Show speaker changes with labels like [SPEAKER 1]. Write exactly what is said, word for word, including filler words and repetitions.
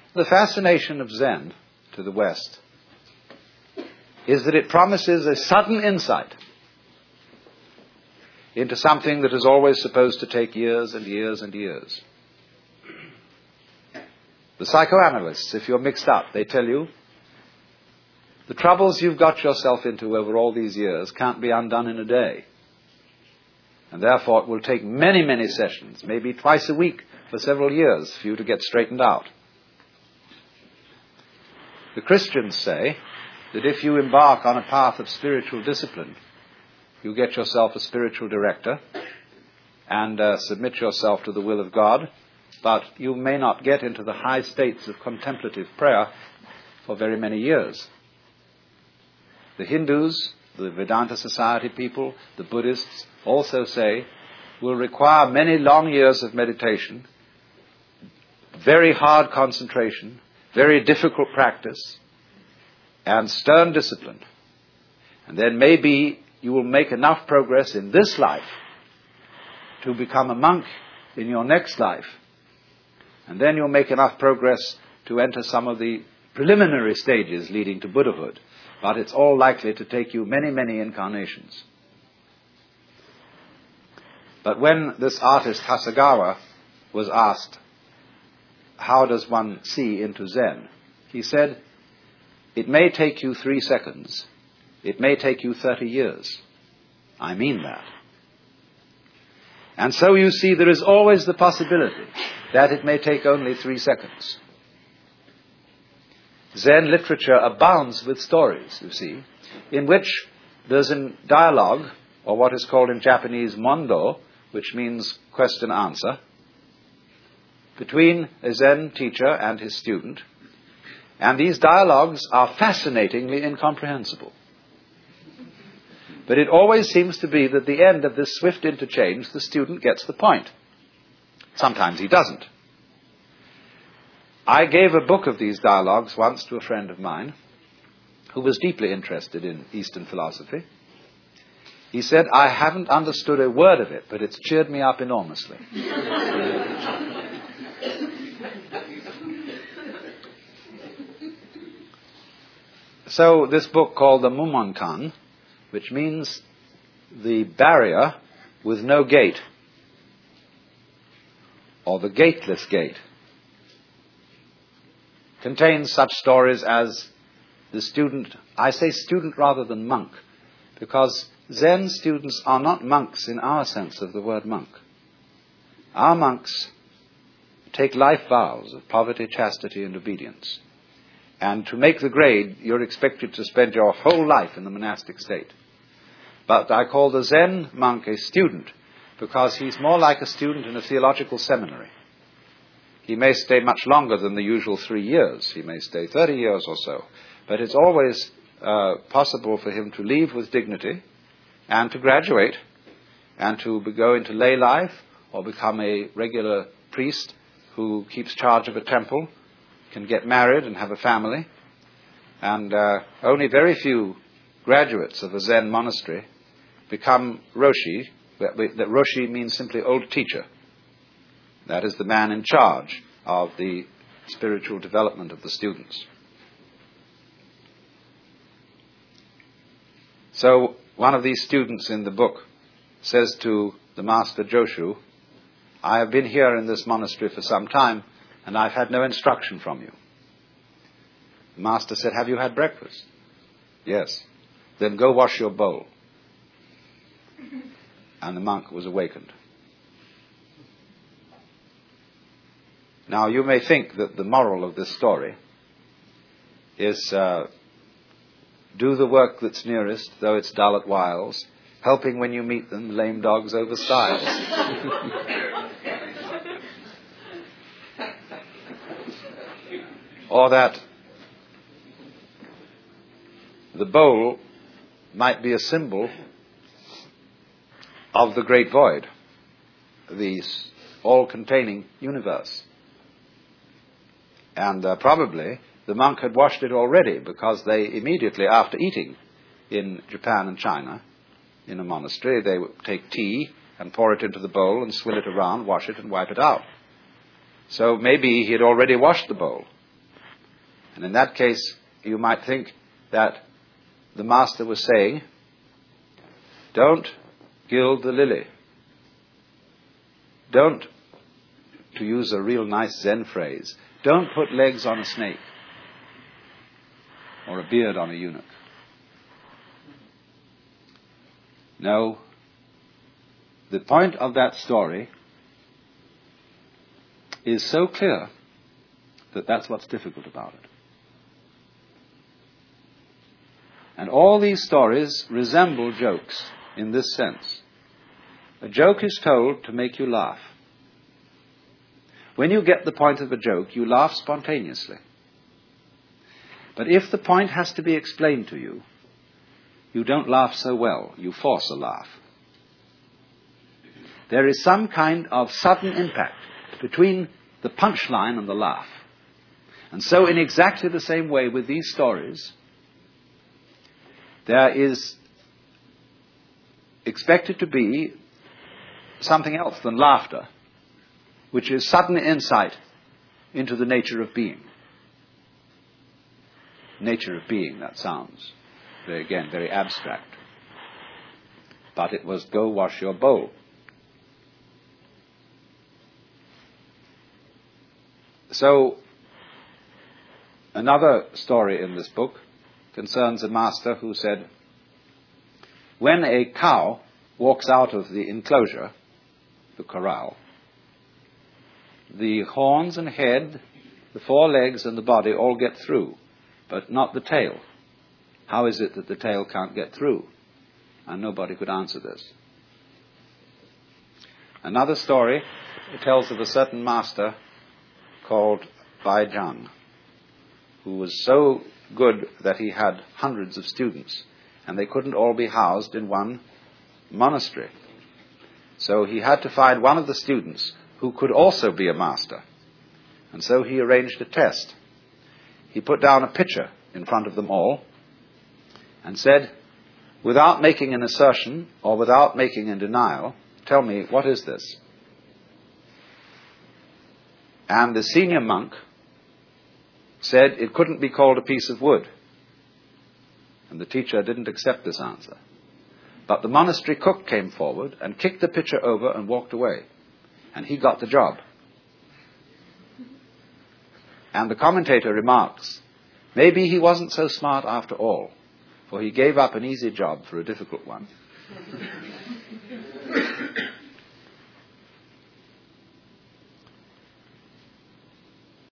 [SPEAKER 1] The fascination of Zen to the West is that it promises a sudden insight into something that is always supposed to take years and years and years. The psychoanalysts, if you're mixed up, they tell you the troubles you've got yourself into over all these years can't be undone in a day. And therefore it will take many, many sessions, maybe twice a week for several years for you to get straightened out. The Christians say that if you embark on a path of spiritual discipline, you get yourself a spiritual director and uh, submit yourself to the will of God, but you may not get into the high states of contemplative prayer for very many years. The Hindus, the Vedanta Society people, the Buddhists also say will require many long years of meditation, very hard concentration, very difficult practice, and stern discipline. And then maybe you will make enough progress in this life to become a monk in your next life. And then you'll make enough progress to enter some of the preliminary stages leading to Buddhahood. But it's all likely to take you many, many incarnations. But when this artist Hasegawa was asked, how does one see into Zen? He said, it may take you three seconds. It may take you thirty years. I mean that. And so you see there is always the possibility that it may take only three seconds. Zen literature abounds with stories, you see, in which there's a dialogue, or what is called in Japanese mondo, which means question-answer, between a Zen teacher and his student. And these dialogues are fascinatingly incomprehensible. But it always seems to be that at the end of this swift interchange, the student gets the point. Sometimes he doesn't. I gave a book of these dialogues once to a friend of mine who was deeply interested in Eastern philosophy. He said, I haven't understood a word of it, but it's cheered me up enormously. So this book called the Mumonkan, which means the barrier with no gate, or the gateless gate, contains such stories as the student, I say student rather than monk, because Zen students are not monks in our sense of the word monk. Our monks take life vows of poverty, chastity, and obedience. And to make the grade, you're expected to spend your whole life in the monastic state. But I call the Zen monk a student because he's more like a student in a theological seminary. He may stay much longer than the usual three years. He may stay thirty years or so. But it's always uh, possible for him to leave with dignity and to graduate and to go into lay life or become a regular priest who keeps charge of a temple, can get married and have a family. And uh, only very few graduates of a Zen monastery become Roshi. That Roshi means simply old teacher. That is the man in charge of the spiritual development of the students. So one of these students in the book says to the master Joshu, I have been here in this monastery for some time and I've had no instruction from you. The master said, have you had breakfast? Yes. Then go wash your bowl. And the monk was awakened. Now you may think that the moral of this story is uh, do the work that's nearest, though it's dull at whiles, helping when you meet them, lame dogs over stiles. Or that the bowl might be a symbol of the great void, the all-containing universe. And uh, probably the monk had washed it already, because they immediately after eating in Japan and China, in a monastery, they would take tea and pour it into the bowl and swill it around, wash it and wipe it out. So maybe he had already washed the bowl. And in that case, you might think that the master was saying, don't gild the lily. Don't, to use a real nice Zen phrase, don't put legs on a snake or a beard on a eunuch. No, the point of that story is so clear that that's what's difficult about it. And all these stories resemble jokes in this sense. A joke is told to make you laugh. When you get the point of a joke, you laugh spontaneously. But if the point has to be explained to you, you don't laugh so well. You force a laugh. There is some kind of sudden impact between the punchline and the laugh. And so in exactly the same way with these stories, there is expected to be something else than laughter, which is sudden insight into the nature of being. Nature of being, that sounds, very, again, very abstract. But it was go wash your bowl. So, another story in this book concerns a master who said, when a cow walks out of the enclosure, the corral, the horns and head, the four legs and the body all get through, but not the tail. How is it that the tail can't get through? And nobody could answer this. Another story, it tells of a certain master called Baijan, who was so good that he had hundreds of students, and they couldn't all be housed in one monastery. So he had to find one of the students who could also be a master. And so he arranged a test. He put down a pitcher in front of them all and said, without making an assertion or without making a denial, tell me, what is this? And the senior monk said it couldn't be called a piece of wood. And the teacher didn't accept this answer. But the monastery cook came forward and kicked the pitcher over and walked away. And he got the job. And the commentator remarks, maybe he wasn't so smart after all, for he gave up an easy job for a difficult one.